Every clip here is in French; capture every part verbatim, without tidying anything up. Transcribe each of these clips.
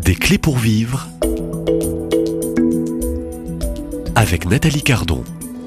Des clés pour vivre avec Nathalie Cardon.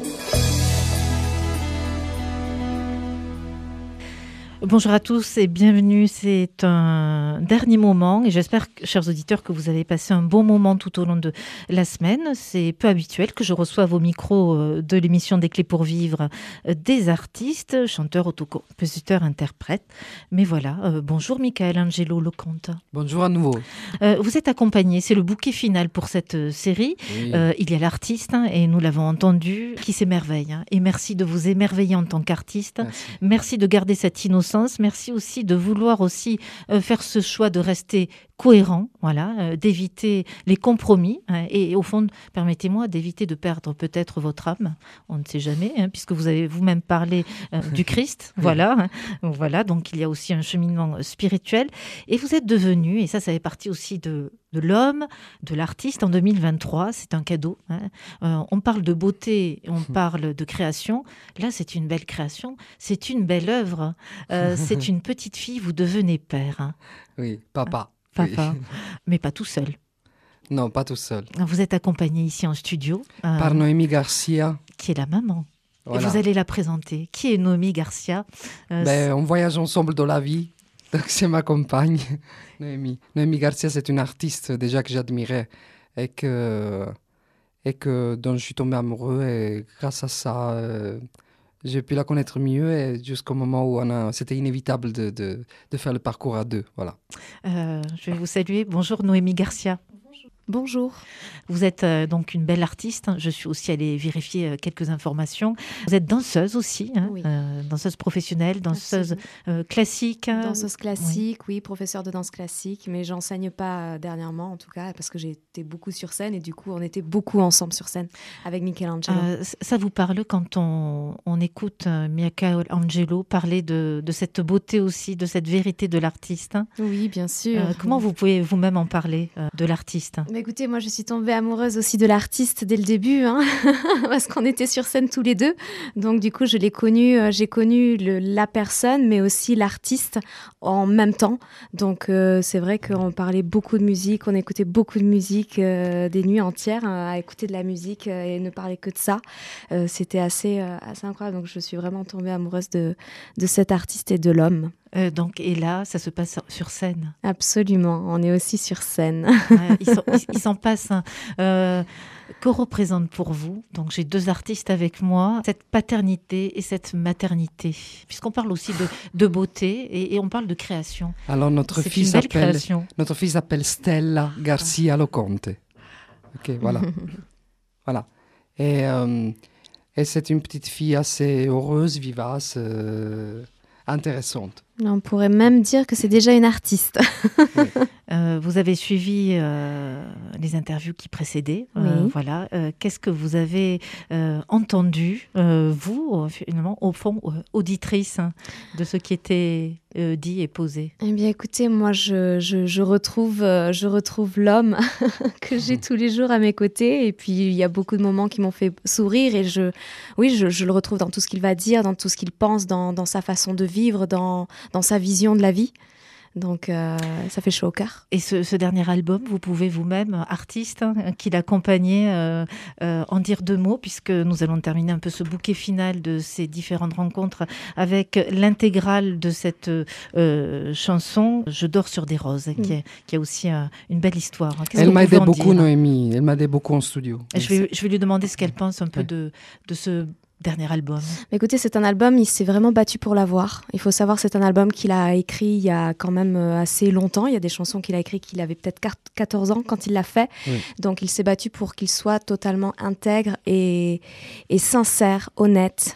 Bonjour à tous et bienvenue. C'est un dernier moment et j'espère, chers auditeurs, que vous avez passé un bon moment tout au long de la semaine. C'est peu habituel que je reçoive au micro de l'émission Des clés pour vivre des artistes, chanteurs, autocompositeurs, interprètes. Mais voilà, euh, bonjour Michael Angelo Lecomte. Bonjour à nouveau. Euh, vous êtes accompagné, c'est le bouquet final pour cette série. Oui. Euh, il y a l'artiste hein, et nous l'avons entendu, qui s'émerveille. Hein. Et merci de vous émerveiller en tant qu'artiste. Merci. Merci de garder cette innocence. Merci aussi de vouloir aussi euh, faire ce choix de rester cohérent, voilà, euh, d'éviter les compromis hein, et, et au fond, permettez-moi d'éviter de perdre peut-être votre âme. On ne sait jamais, hein, puisque vous avez vous-même parlé euh, du Christ, voilà, hein, voilà. Donc il y a aussi un cheminement spirituel et vous êtes devenu, et ça, ça fait partie aussi de de l'homme, de l'artiste en deux mille vingt-trois. C'est un cadeau. Hein. Euh, on parle de beauté, on parle de création. Là, c'est une belle création, c'est une belle œuvre. Euh, c'est une petite fille, vous devenez père. Hein. Oui, papa. Ah, papa, oui. Mais pas tout seul. Non, pas tout seul. Vous êtes accompagné ici en studio. Euh, Par Noémie Garcia. Qui est la maman. Voilà. Et vous allez la présenter. Qui est Noémie Garcia? euh, ben, On voyage ensemble dans la vie. Donc c'est ma compagne, Noémie. Noémie Garcia, c'est une artiste déjà que j'admirais et que, et que dont je suis tombé amoureux. Et grâce à ça, euh, j'ai pu la connaître mieux et jusqu'au moment où on a, c'était inévitable de, de, de faire le parcours à deux. Voilà. Euh, je vais vous saluer. Bonjour Noémie Garcia. Bonjour. Vous êtes euh, donc une belle artiste. Je suis aussi allée vérifier euh, quelques informations. Vous êtes danseuse aussi, hein, oui. euh, danseuse professionnelle, danseuse euh, classique. Hein. Danseuse classique, oui. oui, professeure de danse classique, mais j'enseigne pas euh, dernièrement en tout cas parce que j'ai été beaucoup sur scène et du coup on était beaucoup ensemble sur scène avec Michelangelo. Euh, ça vous parle quand on, on écoute euh, Michelangelo parler de, de cette beauté aussi, de cette vérité de l'artiste. Hein. Oui, bien sûr. Euh, comment vous pouvez vous-même en parler euh, de l'artiste? Mais écoutez, moi je suis tombée amoureuse aussi de l'artiste dès le début, hein, parce qu'on était sur scène tous les deux. Donc du coup, je l'ai connu, euh, j'ai connu le, la personne, mais aussi l'artiste en même temps. Donc euh, c'est vrai qu'on parlait beaucoup de musique, on écoutait beaucoup de musique, euh, des nuits entières hein, à écouter de la musique euh, et ne parler que de ça. Euh, c'était assez, euh, assez incroyable. Donc je suis vraiment tombée amoureuse de, de cet artiste et de l'homme. Euh, donc, et là, ça se passe sur scène. Absolument, on est aussi sur scène. Ouais, il, s'en, il, il s'en passe. Hein. Euh, que représente pour vous, donc j'ai deux artistes avec moi, cette paternité et cette maternité, puisqu'on parle aussi de, de beauté et, et on parle de création. Alors notre C'est fille une belle s'appelle création. notre fille s'appelle Stella Garcia Lecomte. Ok, voilà, voilà. Et, euh, et c'est une petite fille assez heureuse, vivace, euh, intéressante. On pourrait même dire que c'est déjà une artiste. Oui. Euh, vous avez suivi euh, les interviews qui précédaient. Euh, oui. Voilà. Euh, qu'est-ce que vous avez euh, entendu, euh, vous, finalement, au fond, euh, auditrice hein, de ce qui était euh, dit et posé? Eh bien, écoutez, moi, je, je, je retrouve, euh, je retrouve l'homme que j'ai tous les jours à mes côtés. Et puis, il y a beaucoup de moments qui m'ont fait sourire. Et je, oui, je, je le retrouve dans tout ce qu'il va dire, dans tout ce qu'il pense, dans, dans sa façon de vivre, dans, dans sa vision de la vie. Donc, euh, ça fait chaud au cœur. Et ce, ce dernier album, vous pouvez vous-même, artiste, hein, qui l'accompagnait, euh, euh, en dire deux mots, puisque nous allons terminer un peu ce bouquet final de ces différentes rencontres avec l'intégrale de cette euh, chanson, Je dors sur des roses, mmh. qui, est, qui a aussi euh, une belle histoire. Qu'est-ce Elle m'a aidé beaucoup, dire, Noémie. Elle m'a aidé beaucoup en studio. Je vais, je vais lui demander ce qu'elle pense un peu ouais. de, de ce dernier album. Écoutez, c'est un album, il s'est vraiment battu pour l'avoir. Il faut savoir, c'est un album qu'il a écrit il y a quand même assez longtemps. Il y a des chansons qu'il a écrites qu'il avait peut-être quatorze ans quand il l'a fait. Oui. Donc, il s'est battu pour qu'il soit totalement intègre et, et sincère, honnête.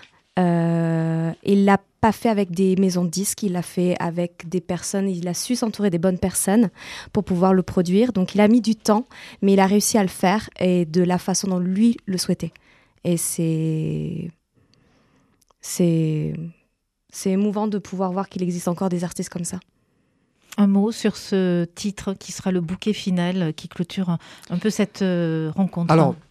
Euh, il l'a pas fait avec des maisons de disques, il l'a fait avec des personnes, il a su s'entourer des bonnes personnes pour pouvoir le produire. Donc, il a mis du temps, mais il a réussi à le faire et de la façon dont lui le souhaitait. Et c'est, c'est, c'est émouvant de pouvoir voir qu'il existe encore des artistes comme ça. Un mot sur ce titre qui sera le bouquet final qui clôture un, un peu cette euh, rencontre. Alors,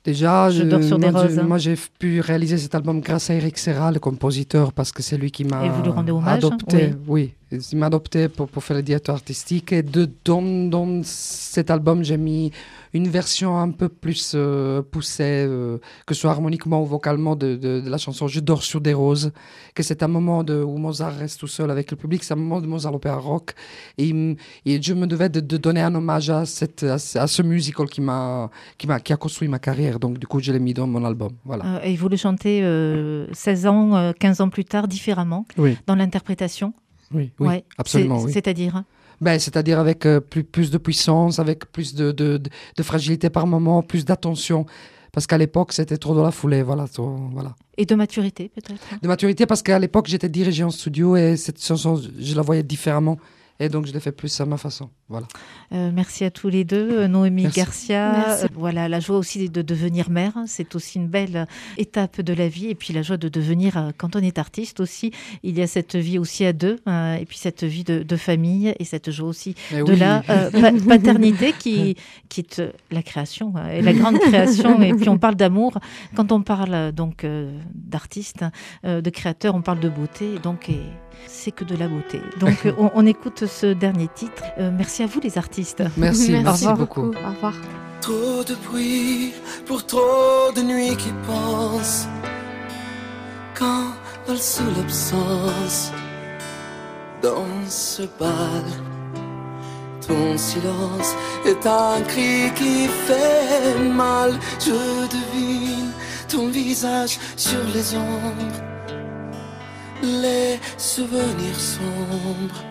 Déjà, Je dors sur des moi, roses. je- moi, j'ai pu réaliser cet album grâce à Eric Serra, le compositeur, parce que c'est lui qui m'a Et vous lui rendez hommage, adopté. Oui, il m'a adopté pour, pour faire le directeur artistique. Et de, dans, dans cet album, j'ai mis une version un peu plus euh, poussée, euh, que ce soit harmoniquement ou vocalement, de, de, de la chanson Je dors sur des roses. Que c'est un moment de, où Mozart reste tout seul avec le public. C'est un moment de Mozart l'opéra rock. Et, il m- et je me devais de, de donner un hommage à, cette, à, ce- à ce musical qui, m'a, qui, m'a, qui a construit ma carrière. Donc, du coup, je l'ai mis dans mon album. Voilà. Euh, et vous le chantez euh, seize ans, euh, quinze ans plus tard, différemment, Oui, dans l'interprétation. oui, oui, Ouais. absolument. C'est- Oui. C'est-à-dire Ben, c'est-à-dire avec euh, plus, plus de puissance, avec plus de, de, de, de fragilité par moment, plus d'attention. Parce qu'à l'époque, c'était trop dans la foulée. Voilà, trop- voilà. Et de maturité, peut-être. De maturité, parce qu'à l'époque, j'étais dirigé en studio et cette chanson, je la voyais différemment. Et donc, je l'ai fait plus à ma façon. Voilà. Euh, merci à tous les deux. Euh, Noémie Merci. Garcia, Merci. euh, voilà, la joie aussi de devenir mère, hein, c'est aussi une belle euh, étape de la vie. Et puis la joie de devenir, euh, quand on est artiste aussi, il y a cette vie aussi à deux, euh, et puis cette vie de, de famille, et cette joie aussi Et de oui. la euh, pa- paternité qui, qui est euh, la création, euh, et la grande création. Et puis on parle d'amour. Quand on parle euh, donc euh, d'artiste, euh, de créateur, on parle de beauté. Donc, et c'est que de la beauté. Donc euh, on, on écoute ce dernier titre. Euh, merci à vous les artistes. Merci, Merci merci beaucoup. beaucoup. Au revoir. Trop de bruit pour trop de nuits qui pensent. Quand vole sous l'absence, dans ce bal, ton silence est un cri qui fait mal. Je devine ton visage sur les ombres, les souvenirs sombres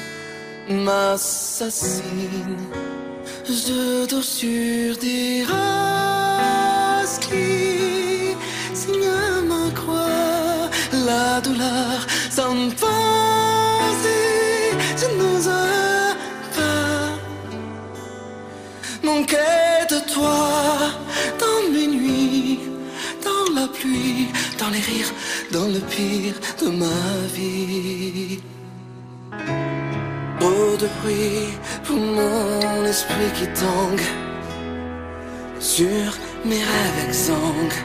m'assassinent. Je dors sur des roses qui signent ma croix. La douleur s'impose et je n'ose pas manquer de toi dans mes nuits, dans la pluie, dans les rires, dans le pire de ma vie. Trop de bruit pour mon esprit qui tangue sur mes rêves exsangues.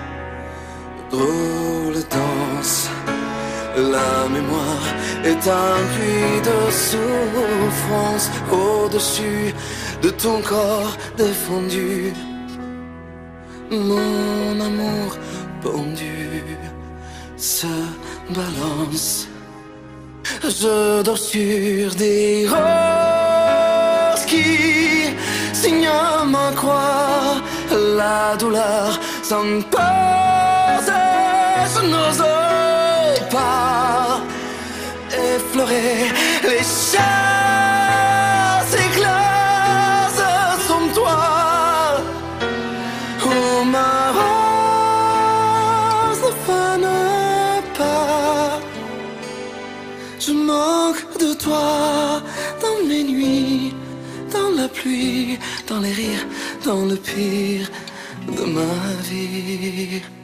Drôle danse, la mémoire est un puits de souffrance. Au-dessus de ton corps défendu, mon amour pendu se balance. Je dors sur des roses qui signent ma croix. La douleur s'impose, je n'ose pas effleurer les chairs éclases sans toi. Oh, ma rose ne fane pas. Je manque de toi dans mes nuits, dans la pluie, dans les rires, dans le pire de ma vie.